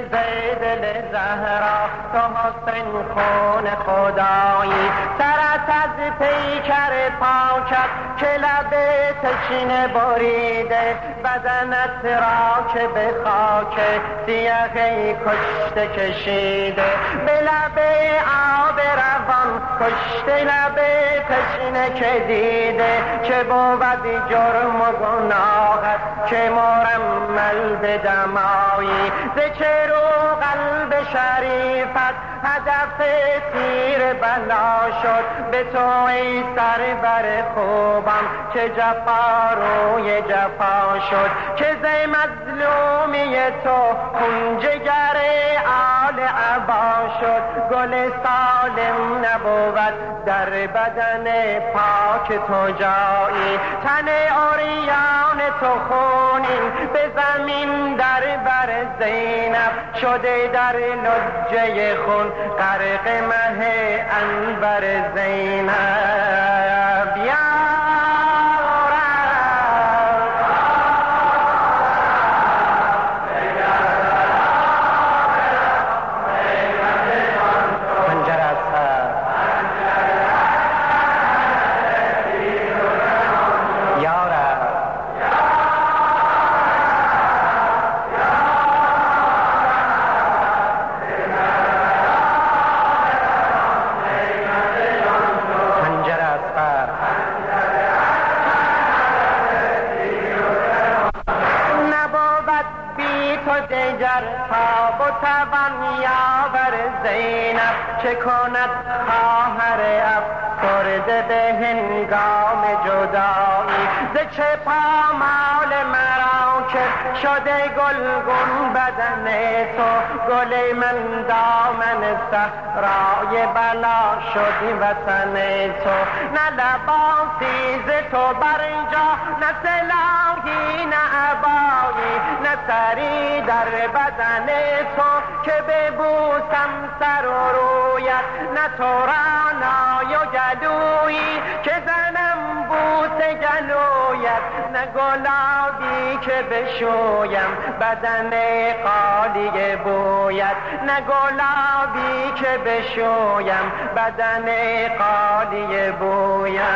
دل زهرا تو حسین خون خدایی سرت از پیکر پاکت که لب تشنه بریده بدنت را که به خاک سیاهی کشته کشیده به لب آب روان کشته لب تشنه که دیده چه بود جرم و گناهت که مرمل به دمایی ز چه رو قلب شریفت هدف تیر بلا شد به تو ای سرور خوبم چه جفا روی جفا شد که ز مظلومی تو خون جگر آل عبا شد گل سالم نبود در بدن پاک تو جایی تن عریان تو خونین به زمین در بر زینب شده در لجه خون غرق مه انور زینب چه کند خواهر افسرده به هنگام جدایی ز چه پامال مرا که شده گلگون بدن تو گل من دامن صحرای بلا شدی وطن تو نه لباسی ز تو برجا نه سلاحی نه عبایی نه سری در بدن تو که ببوسم سر و رویت نه تو رانای و گلویی که زنم بوس گلویت نه گلابی که بشویم بدن قالی بویت نه گلابی که بشویم بدن قالی بویت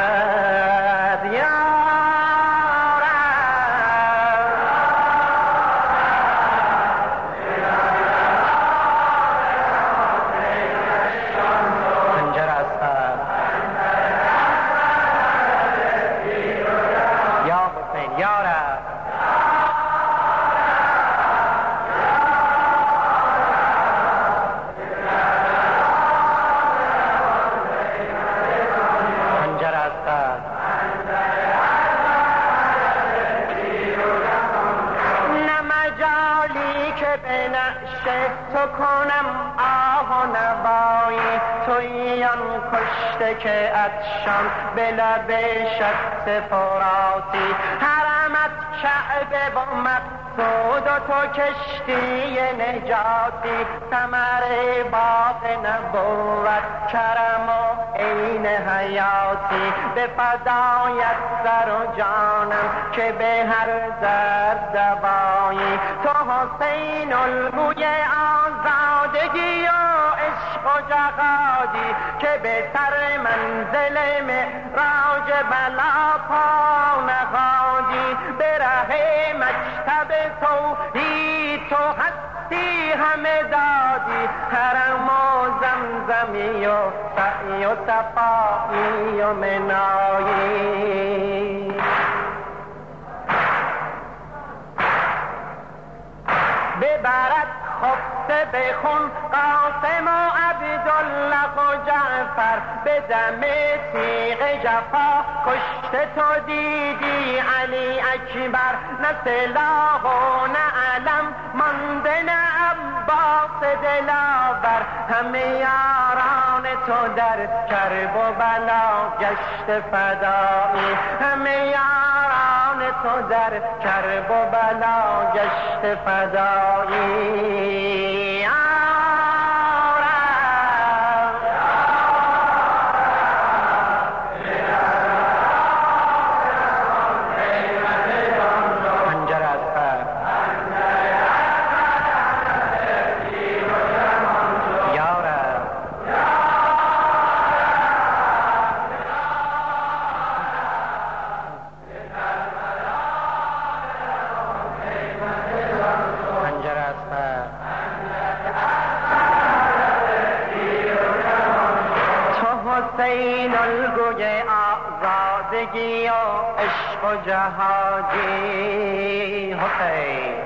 تو کنم آه و نوایی تویان کشته که عطشان به لب شط فراتی حرمت شعبه و مقصود و تو کشتی نجاتی ثمر باغ نبوت کرم و عین حیاتی به فدایت سر و جانم که به هر درد دوایی تو حسین الموی آزادگی و عشق و جهادی که به سر منزل معراج بلا پا نهادی به ره مکتب توحید تو هستی همه دادی حرم و زمزمی و سعی و صفایی و منایی ببرد خفته به خون قاسم و عبدالله و جعفر به دم تیغ جفا کشته تو دیدی علی اکبر نه سلاح و نه علم مانده نه عباس دلاور همه یاران تو در کرب و بلا گشت فدایی همه یاران تو در کرب و بلا گشت فدایی آزادگی و عشق و جهادی حسین.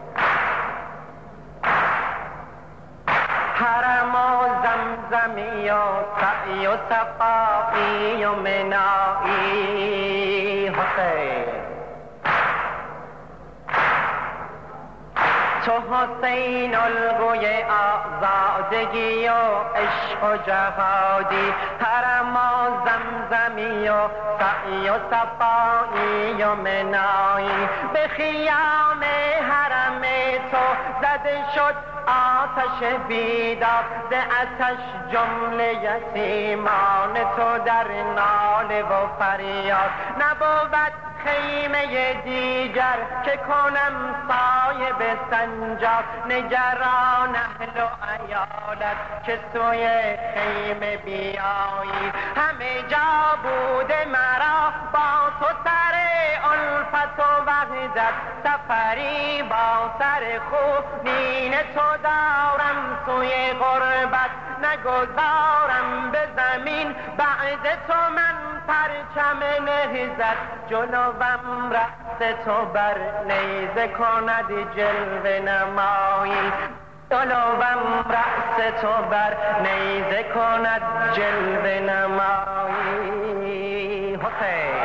حرم و زمزمی و سعی و صفایی و منایی حسین. تو حسین الگوی آزادگی و عشق و جهادی، حرم و زمزمی و سعی و صفایی و منایی. به خیام حرم تو زده شد آتش بیدار، ز آتش جمله یتیمان تو در ناله و فریاد. نبود خیمه دیگر که کنم سایه به سنجاب، نگران اهل و عیالت که سوی خیمه بیایی. همه جا بوده مرا با تو سر الفت و وحدت، سفری با سر خونین تو دارم سوی غربت. نگذارم به زمین بعد تو من پرچم نهضت، جلوم رأس تو بر نیزه کند جلوه نمایی. جلوم رأس تو بر نیزه کند جلوه نمایی حسین.